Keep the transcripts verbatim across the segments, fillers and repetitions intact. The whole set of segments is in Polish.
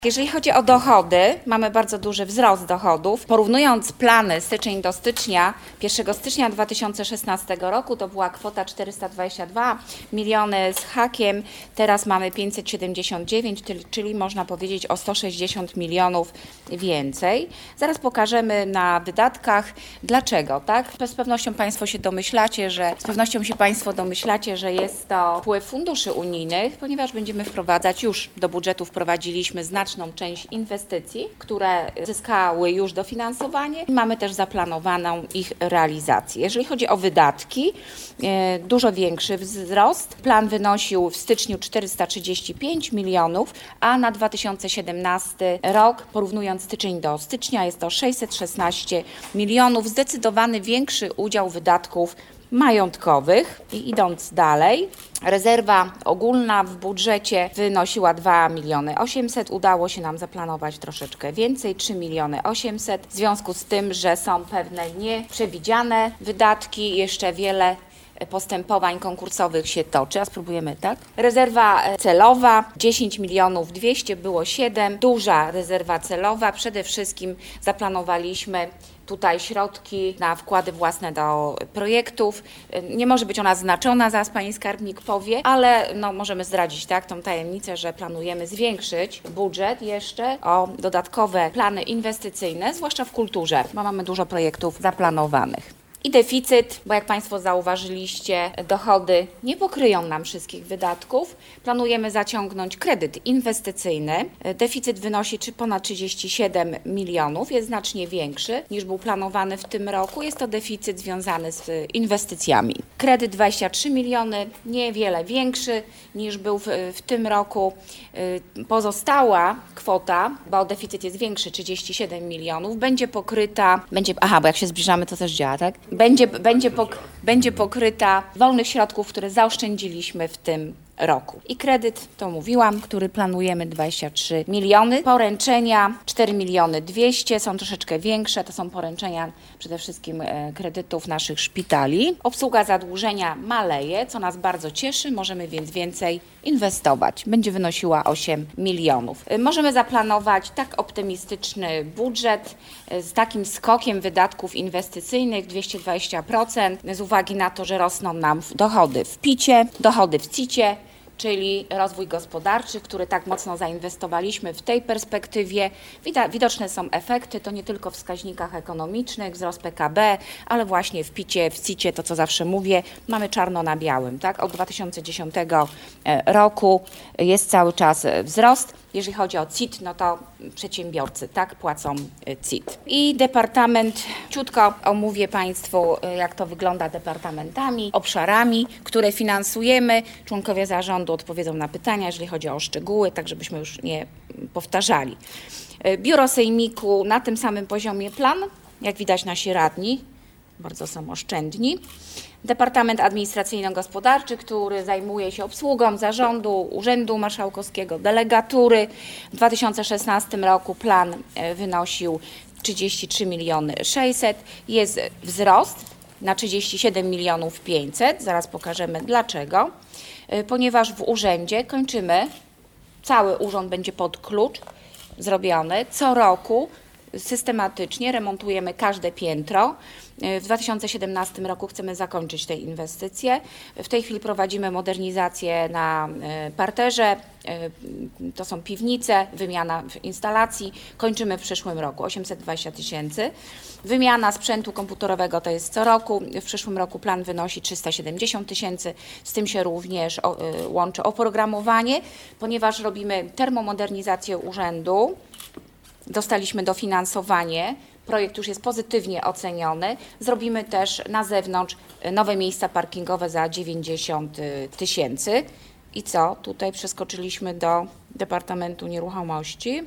Jeżeli chodzi o dochody, mamy bardzo duży wzrost dochodów. Porównując plany styczeń do stycznia, pierwszego stycznia dwa tysiące szesnastego roku to była kwota czterysta dwadzieścia dwa miliony z hakiem, teraz mamy pięćset siedemdziesiąt dziewięć, czyli można powiedzieć o sto sześćdziesiąt milionów więcej. Zaraz pokażemy na wydatkach dlaczego, tak? Z pewnością Państwo się domyślacie, że z pewnością się Państwo domyślacie, że jest to wpływ funduszy unijnych, ponieważ będziemy wprowadzać, już do budżetu wprowadziliśmy znaczną część inwestycji, które zyskały już dofinansowanie i mamy też zaplanowaną ich realizację. Jeżeli chodzi o wydatki, dużo większy wzrost. Plan wynosił w styczniu czterysta trzydzieści pięć milionów, a na dwa tysiące siedemnasty rok, porównując styczeń do stycznia, jest to sześćset szesnaście milionów. Zdecydowany większy udział wydatków majątkowych. I idąc dalej, rezerwa ogólna w budżecie wynosiła dwa miliony osiemset, udało się nam zaplanować troszeczkę więcej, trzy miliony osiemset, w związku z tym, że są pewne nieprzewidziane wydatki, jeszcze wiele postępowań konkursowych się toczy, a spróbujemy tak. Rezerwa celowa dziesięć milionów dwieście, było siedem, duża rezerwa celowa, przede wszystkim zaplanowaliśmy tutaj środki na wkłady własne do projektów. Nie może być ona znaczona, zaraz Pani Skarbnik powie, ale no, możemy zdradzić tak, tą tajemnicę, że planujemy zwiększyć budżet jeszcze o dodatkowe plany inwestycyjne, zwłaszcza w kulturze, bo mamy dużo projektów zaplanowanych. I deficyt, bo jak Państwo zauważyliście, dochody nie pokryją nam wszystkich wydatków. Planujemy zaciągnąć kredyt inwestycyjny. Deficyt wynosi ponad trzydzieści siedem milionów, jest znacznie większy niż był planowany w tym roku. Jest to deficyt związany z inwestycjami. Kredyt dwadzieścia trzy miliony, niewiele większy niż był w, w tym roku. Pozostała kwota, bo deficyt jest większy, trzydzieści siedem milionów, będzie pokryta, będzie, aha, bo jak się zbliżamy, to też działa, tak? Będzie, będzie, pok, będzie pokryta wolnych środków, które zaoszczędziliśmy w tym roku. I kredyt, to mówiłam, który planujemy dwadzieścia trzy miliony. Poręczenia cztery miliony dwieście, są troszeczkę większe, to są poręczenia przede wszystkim kredytów naszych szpitali. Obsługa zadłużenia maleje, co nas bardzo cieszy, możemy więc więcej inwestować. Będzie wynosiła osiem milionów. Możemy zaplanować tak optymistyczny budżet z takim skokiem wydatków inwestycyjnych dwieście dwadzieścia procent z uwagi na to, że rosną nam dochody w picie, dochody w cicie, czyli rozwój gospodarczy, który tak mocno zainwestowaliśmy w tej perspektywie. Widoczne są efekty, to nie tylko w wskaźnikach ekonomicznych, wzrost P K B, ale właśnie w picie, w cicie, to co zawsze mówię, mamy czarno na białym. Tak? Od dwa tysiące dziesiątego roku jest cały czas wzrost. Jeżeli chodzi o C I T, no to przedsiębiorcy tak płacą C I T. I departament, ciutko omówię Państwu, jak to wygląda departamentami, obszarami, które finansujemy. Członkowie zarządu odpowiedzą na pytania, jeżeli chodzi o szczegóły, tak żebyśmy już nie powtarzali. Biuro Sejmiku na tym samym poziomie plan, jak widać nasi radni, bardzo są oszczędni. Departament Administracyjno-Gospodarczy, który zajmuje się obsługą zarządu, Urzędu Marszałkowskiego, delegatury. W dwa tysiące szesnastym roku plan wynosił trzydzieści trzy miliony sześćset. Jest wzrost na trzydzieści siedem milionów pięćset. Zaraz pokażemy dlaczego. Ponieważ w urzędzie kończymy, cały urząd będzie pod klucz zrobiony. Co roku systematycznie remontujemy każde piętro. W dwa tysiące siedemnastym roku chcemy zakończyć te inwestycje. W tej chwili prowadzimy modernizację na parterze, to są piwnice, wymiana instalacji. Kończymy w przyszłym roku, osiemset dwadzieścia tysięcy. Wymiana sprzętu komputerowego to jest co roku. W przyszłym roku plan wynosi trzysta siedemdziesiąt tysięcy. Z tym się również łączy oprogramowanie, ponieważ robimy termomodernizację urzędu. Dostaliśmy dofinansowanie, projekt już jest pozytywnie oceniony. Zrobimy też na zewnątrz nowe miejsca parkingowe za dziewięćdziesiąt tysięcy. I co? Tutaj przeskoczyliśmy do Departamentu Nieruchomości.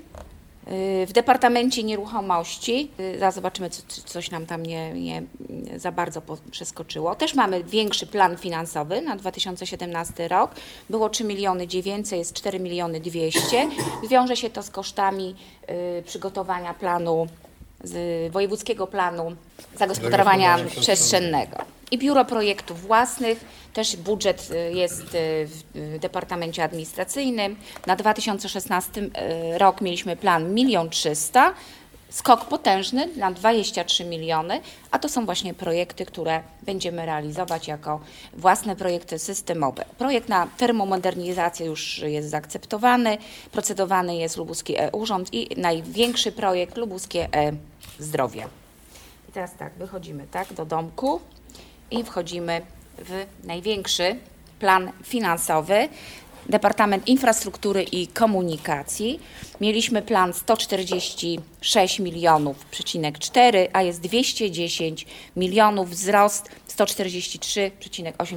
W Departamencie Nieruchomości, zaraz zobaczymy, co, coś nam tam nie, nie za bardzo przeskoczyło. Też mamy większy plan finansowy na dwa tysiące siedemnasty rok. Było trzy miliony dziewięćset, jest cztery miliony dwieście. Wiąże się to z kosztami y, przygotowania planu z Wojewódzkiego Planu Zagospodarowania Przestrzennego. I Biuro Projektów Własnych, też budżet jest w Departamencie Administracyjnym. Na dwa tysiące szesnasty rok mieliśmy plan milion trzysta, skok potężny na dwadzieścia trzy miliony, a to są właśnie projekty, które będziemy realizować jako własne projekty systemowe. Projekt na termomodernizację już jest zaakceptowany, procedowany jest Lubuski e-Urząd i największy projekt Lubuskie e-Zdrowie. I teraz tak, wychodzimy tak do domku i wchodzimy w największy plan finansowy. Departament Infrastruktury i Komunikacji. Mieliśmy plan sto czterdzieści sześć milionów przecinek cztery, a jest dwieście dziesięć milionów, wzrost sto czterdzieści trzy przecinek osiem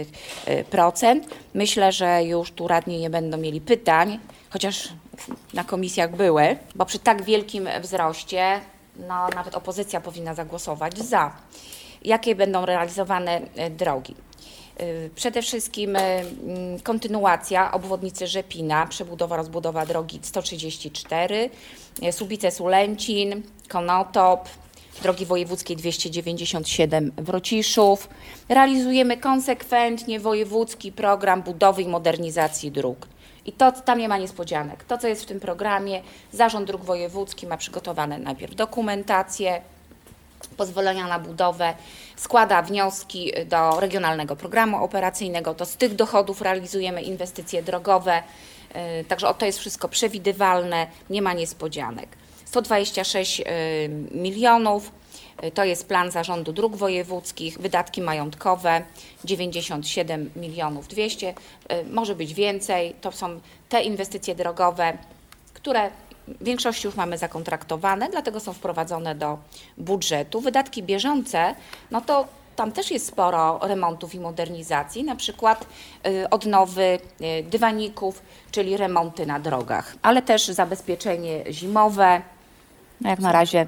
procent. Myślę, że już tu radni nie będą mieli pytań, chociaż na komisjach były, bo przy tak wielkim wzroście no, nawet opozycja powinna zagłosować za. Jakie będą realizowane drogi? Przede wszystkim kontynuacja obwodnicy Rzepina, przebudowa, rozbudowa drogi sto trzydzieści cztery, Słubice-Sulęcin, Konotop, drogi wojewódzkie dwieście dziewięćdziesiąt siedem Wrociszów. Realizujemy konsekwentnie wojewódzki program budowy i modernizacji dróg. I to tam nie ma niespodzianek. To, co jest w tym programie, Zarząd Dróg Wojewódzkich ma przygotowane najpierw dokumentację, pozwolenia na budowę, składa wnioski do Regionalnego Programu Operacyjnego, to z tych dochodów realizujemy inwestycje drogowe, także to jest wszystko przewidywalne, nie ma niespodzianek. sto dwadzieścia sześć milionów, to jest plan Zarządu Dróg Wojewódzkich, wydatki majątkowe dziewięćdziesiąt siedem milionów dwieście, może być więcej, to są te inwestycje drogowe, które w większości już mamy zakontraktowane, dlatego są wprowadzone do budżetu. Wydatki bieżące, no to tam też jest sporo remontów i modernizacji, na przykład y, odnowy y, dywaników, czyli remonty na drogach, ale też zabezpieczenie zimowe. No jak na razie,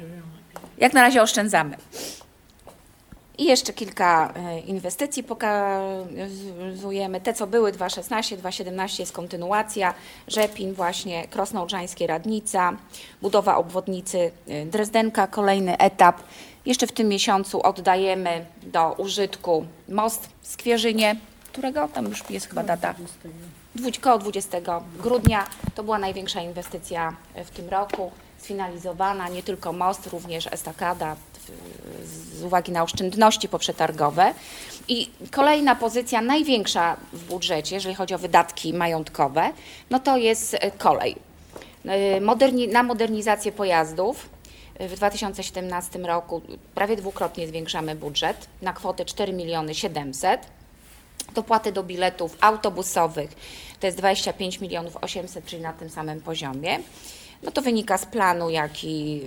jak na razie oszczędzamy. I jeszcze kilka inwestycji pokazujemy. Te, co były, dwa tysiące szesnaście, dwa tysiące siedemnaście jest kontynuacja. Rzepin właśnie, Krosno Odrzańskie, Radnica, budowa obwodnicy Drezdenka, kolejny etap. Jeszcze w tym miesiącu oddajemy do użytku most w Skwierzynie, którego tam już jest chyba data koło dwudziestego grudnia. To była największa inwestycja w tym roku, sfinalizowana, nie tylko most, również estakada, z uwagi na oszczędności poprzetargowe. I kolejna pozycja, największa w budżecie, jeżeli chodzi o wydatki majątkowe, no to jest kolej. Moderni- na modernizację pojazdów w dwa tysiące siedemnastym roku prawie dwukrotnie zwiększamy budżet na kwotę cztery miliony siedemset. Dopłaty do biletów autobusowych to jest dwadzieścia pięć milionów osiemset, czyli na tym samym poziomie. No to wynika z planu, jaki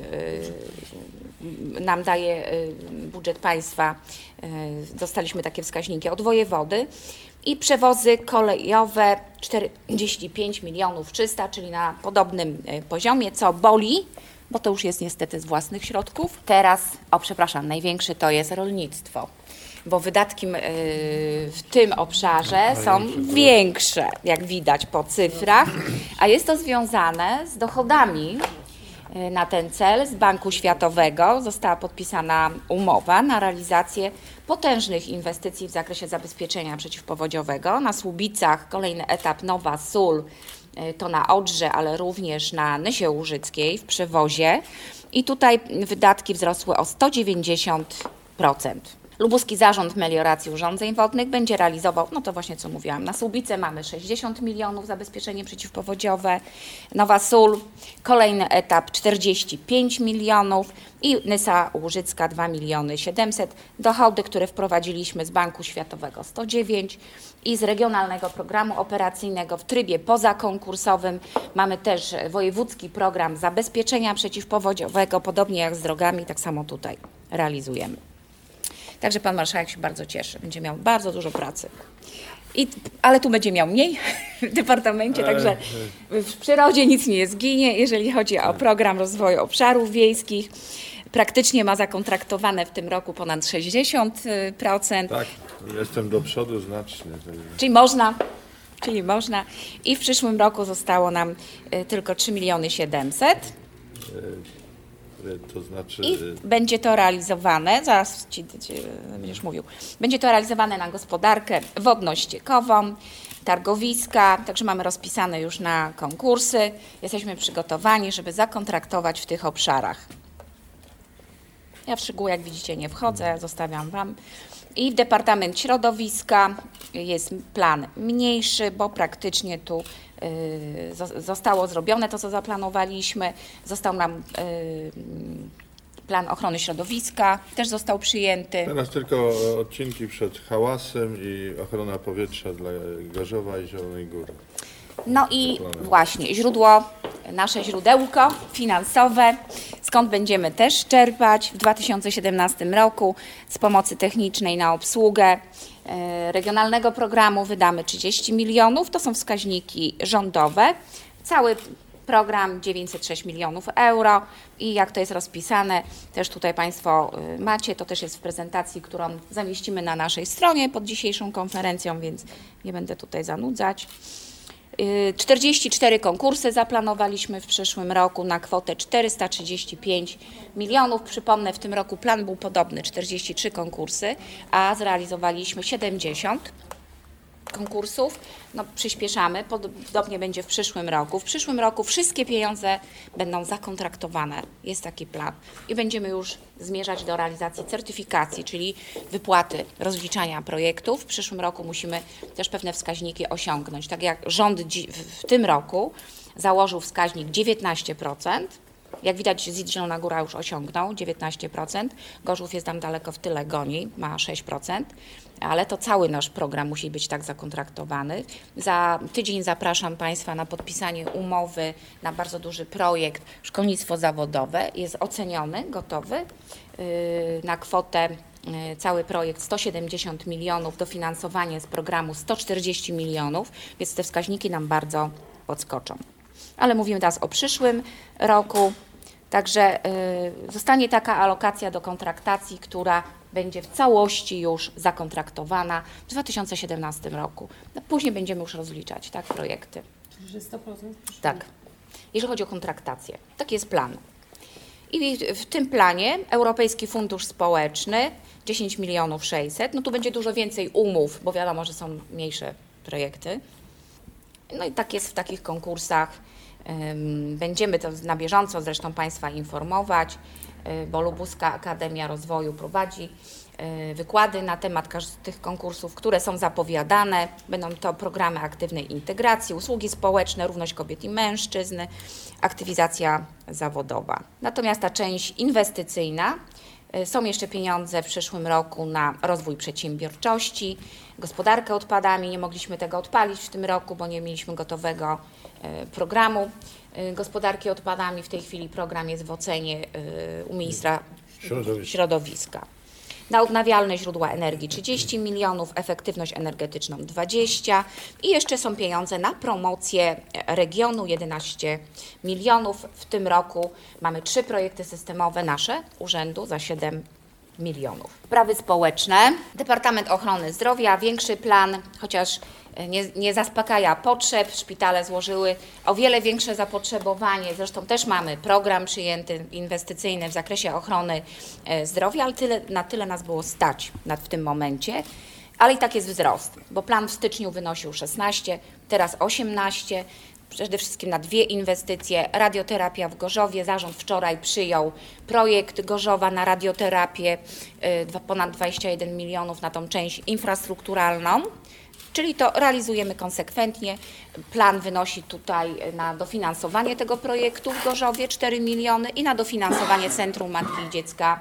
y, nam daje y, budżet państwa. Y, dostaliśmy takie wskaźniki od wojewody. I przewozy kolejowe czterdzieści pięć milionów trzysta, czyli na podobnym y, poziomie, co boli, bo to już jest niestety z własnych środków. Teraz, o przepraszam, największy to jest rolnictwo, bo wydatki w tym obszarze są większe, jak widać po cyfrach, a jest to związane z dochodami na ten cel z Banku Światowego. Została podpisana umowa na realizację potężnych inwestycji w zakresie zabezpieczenia przeciwpowodziowego. Na Słubicach kolejny etap Nowa Sól, to na Odrze, ale również na Nysie Łużyckiej w Przewozie. I tutaj wydatki wzrosły o sto dziewięćdziesiąt procent. Lubuski Zarząd Melioracji Urządzeń Wodnych będzie realizował, no to właśnie co mówiłam, na Słubice mamy sześćdziesiąt milionów zabezpieczenie przeciwpowodziowe, Nowa Sól, kolejny etap czterdzieści pięć milionów i Nysa Łużycka dwa miliony siedemset, dochody, które wprowadziliśmy z Banku Światowego sto dziewięć i z Regionalnego Programu Operacyjnego w trybie pozakonkursowym mamy też wojewódzki program zabezpieczenia przeciwpowodziowego, podobnie jak z drogami, tak samo tutaj realizujemy. Także pan marszałek się bardzo cieszy, będzie miał bardzo dużo pracy. I, ale tu będzie miał mniej w departamencie, także w przyrodzie nic nie zginie. Jeżeli chodzi o program rozwoju obszarów wiejskich, praktycznie ma zakontraktowane w tym roku ponad sześćdziesiąt procent. Tak, jestem do przodu znacznie. Czyli można, czyli można. I w przyszłym roku zostało nam tylko trzy miliony siedemset. To znaczy... I będzie to realizowane, zaraz ci, ci będziesz mówił, będzie to realizowane na gospodarkę wodno-ściekową, targowiska, także mamy rozpisane już na konkursy. Jesteśmy przygotowani, żeby zakontraktować w tych obszarach. Ja w szczegóły, jak widzicie, nie wchodzę, zostawiam Wam. I w Departament Środowiska jest plan mniejszy, bo praktycznie tu y, zostało zrobione to, co zaplanowaliśmy. Został nam y, plan ochrony środowiska, też został przyjęty. Teraz tylko odcinki przed hałasem i ochrona powietrza dla Gorzowa i Zielonej Góry. No i właśnie źródło, nasze źródełko finansowe, skąd będziemy też czerpać w dwa tysiące siedemnastym roku z pomocy technicznej na obsługę e, regionalnego programu wydamy trzydzieści milionów, to są wskaźniki rządowe, cały program dziewięćset sześć milionów euro i jak to jest rozpisane, też tutaj Państwo macie, to też jest w prezentacji, którą zamieścimy na naszej stronie pod dzisiejszą konferencją, więc nie będę tutaj zanudzać. czterdzieści cztery konkursy zaplanowaliśmy w przyszłym roku na kwotę czterysta trzydzieści pięć milionów. Przypomnę, w tym roku plan był podobny, czterdzieści trzy konkursy, a zrealizowaliśmy siedemdziesiąt konkursów. No, przyspieszamy, podobnie będzie w przyszłym roku. W przyszłym roku wszystkie pieniądze będą zakontraktowane, jest taki plan i będziemy już zmierzać do realizacji certyfikacji, czyli wypłaty rozliczania projektów. W przyszłym roku musimy też pewne wskaźniki osiągnąć. Tak jak rząd w tym roku założył wskaźnik dziewiętnaście procent, jak widać, Z I D Zielona Góra już osiągnął dziewiętnaście procent, Gorzów jest tam daleko w tyle, goni, ma sześć procent, ale to cały nasz program musi być tak zakontraktowany. Za tydzień zapraszam Państwa na podpisanie umowy na bardzo duży projekt Szkolnictwo Zawodowe. Jest oceniony, gotowy yy, na kwotę, yy, cały projekt sto siedemdziesiąt milionów, dofinansowanie z programu sto czterdzieści milionów, więc te wskaźniki nam bardzo podskoczą. Ale mówimy teraz o przyszłym roku, także y, zostanie taka alokacja do kontraktacji, która będzie w całości już zakontraktowana w dwa tysiące siedemnastym roku. No, później będziemy już rozliczać, tak, projekty. Czyli sto procent? Tak, jeżeli chodzi o kontraktację. Taki jest plan. I w tym planie Europejski Fundusz Społeczny dziesięć milionów sześćset, no tu będzie dużo więcej umów, bo wiadomo, że są mniejsze projekty. No i tak jest w takich konkursach. Będziemy to na bieżąco zresztą Państwa informować, bo Lubuska Akademia Rozwoju prowadzi wykłady na temat tych konkursów, które są zapowiadane. Będą to programy aktywnej integracji, usługi społeczne, równość kobiet i mężczyzn, aktywizacja zawodowa. Natomiast ta część inwestycyjna, są jeszcze pieniądze w przyszłym roku na rozwój przedsiębiorczości, gospodarkę odpadami. Nie mogliśmy tego odpalić w tym roku, bo nie mieliśmy gotowego programu gospodarki odpadami. W tej chwili program jest w ocenie u ministra Środowiska. środowiska. Na odnawialne źródła energii trzydzieści milionów, efektywność energetyczną dwadzieścia i jeszcze są pieniądze na promocję regionu jedenaście milionów. W tym roku mamy trzy projekty systemowe nasze urzędu za siedem milionów. Sprawy społeczne, Departament Ochrony Zdrowia, większy plan, chociaż nie, nie zaspokaja potrzeb. Szpitale złożyły o wiele większe zapotrzebowanie. Zresztą też mamy program przyjęty inwestycyjny w zakresie ochrony zdrowia, ale tyle, na tyle nas było stać nad, w tym momencie. Ale i tak jest wzrost, bo plan w styczniu wynosił szesnaście, teraz osiemnaście. Przede wszystkim na dwie inwestycje. Radioterapia w Gorzowie. Zarząd wczoraj przyjął projekt Gorzowa na radioterapię, ponad dwadzieścia jeden milionów na tą część infrastrukturalną. Czyli to realizujemy konsekwentnie. Plan wynosi tutaj na dofinansowanie tego projektu w Gorzowie cztery miliony i na dofinansowanie Centrum Matki i Dziecka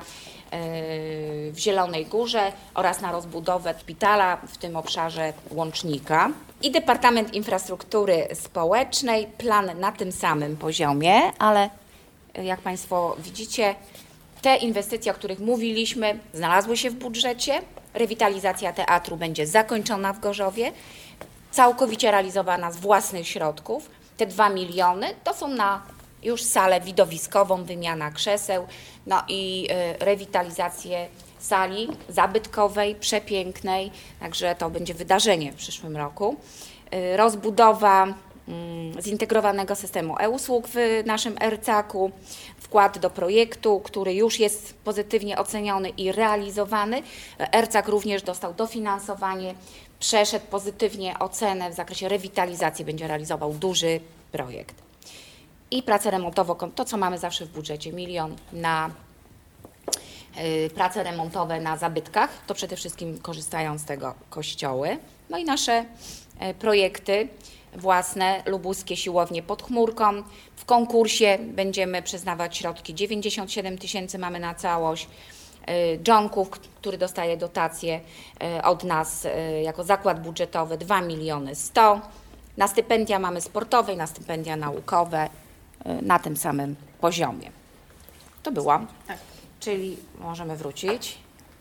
w Zielonej Górze oraz na rozbudowę szpitala w tym obszarze Łącznika. I Departament Infrastruktury Społecznej, plan na tym samym poziomie, ale jak Państwo widzicie, te inwestycje, o których mówiliśmy, znalazły się w budżecie. Rewitalizacja teatru będzie zakończona w Gorzowie, całkowicie realizowana z własnych środków. Te dwa miliony to są na już salę widowiskową, wymiana krzeseł, no i y, rewitalizację sali zabytkowej, przepięknej, także to będzie wydarzenie w przyszłym roku. Y, rozbudowa zintegrowanego systemu e-usług w naszym ercaku, wkład do projektu, który już jest pozytywnie oceniony i realizowany. ercak również dostał dofinansowanie, przeszedł pozytywnie ocenę w zakresie rewitalizacji, będzie realizował duży projekt. I prace remontowo, to co mamy zawsze w budżecie, milion na y, prace remontowe na zabytkach, to przede wszystkim korzystają z tego kościoły. No i nasze y, projekty własne, lubuskie siłownie pod chmurką. W konkursie będziemy przyznawać środki, dziewięćdziesiąt siedem tysięcy mamy na całość. Dżonków, który dostaje dotacje od nas jako zakład budżetowy dwa miliony sto. Na stypendia mamy sportowe i na stypendia naukowe na tym samym poziomie. To było. Tak. Czyli możemy wrócić.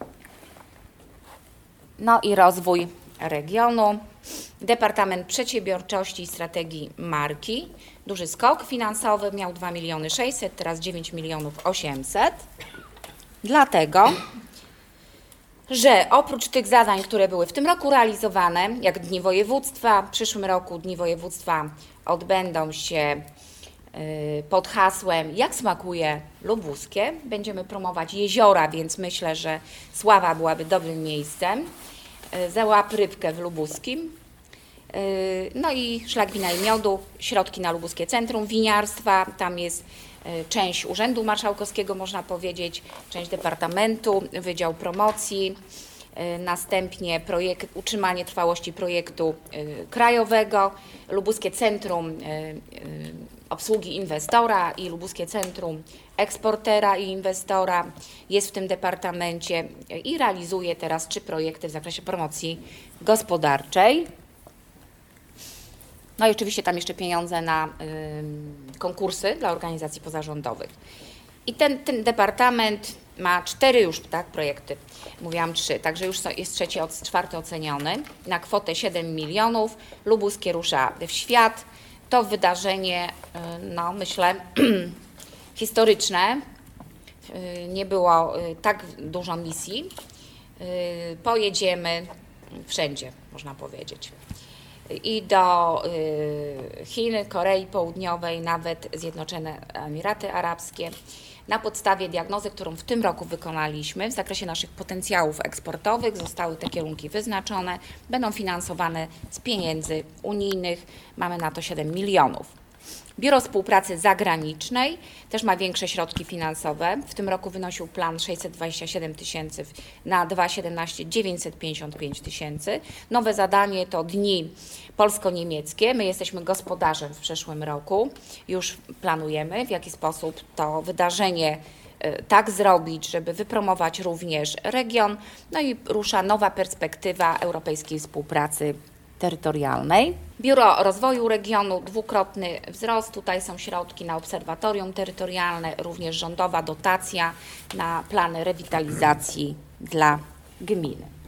No i rozwój regionu. Departament Przedsiębiorczości i Strategii Marki. Duży skok finansowy, miał dwa miliony sześćset, teraz dziewięć milionów osiemset. Dlatego, że oprócz tych zadań, które były w tym roku realizowane, jak Dni Województwa, w przyszłym roku Dni Województwa odbędą się pod hasłem Jak smakuje lubuskie. Będziemy promować jeziora, więc myślę, że Sława byłaby dobrym miejscem. Załap rybkę w lubuskim. No i szlak wina i miodu, środki na lubuskie centrum winiarstwa. Tam jest część Urzędu Marszałkowskiego, można powiedzieć, część Departamentu, Wydział Promocji, następnie projekt, utrzymanie trwałości projektu krajowego, Lubuskie Centrum Obsługi Inwestora i Lubuskie Centrum Eksportera i Inwestora jest w tym departamencie i realizuje teraz trzy projekty w zakresie promocji gospodarczej. No i oczywiście tam jeszcze pieniądze na y, konkursy dla organizacji pozarządowych. I ten, ten departament ma cztery już tak, projekty, mówiłam trzy, także już jest trzeci, czwarty oceniony na kwotę siedem milionów. Lubuskie rusza w świat. To wydarzenie, y, no myślę, historyczne. Y, nie było y, tak dużo misji. Y, pojedziemy wszędzie, można powiedzieć. I do y, Chin, Korei Południowej, nawet Zjednoczone Emiraty Arabskie. Na podstawie diagnozy, którą w tym roku wykonaliśmy w zakresie naszych potencjałów eksportowych, zostały te kierunki wyznaczone, będą finansowane z pieniędzy unijnych, mamy na to siedem milionów. Biuro Współpracy Zagranicznej też ma większe środki finansowe. W tym roku wynosił plan sześćset dwadzieścia siedem tysięcy, na dwa tysiące siedemnaście dziewięćset pięćdziesiąt pięć tysięcy. Nowe zadanie to dni polsko-niemieckie. My jesteśmy gospodarzem w przyszłym roku. Już planujemy, w jaki sposób to wydarzenie tak zrobić, żeby wypromować również region. No i rusza nowa perspektywa europejskiej współpracy terytorialnej. Biuro Rozwoju Regionu, dwukrotny wzrost. Tutaj są środki na obserwatorium terytorialne, również rządowa dotacja na plany rewitalizacji dla gminy.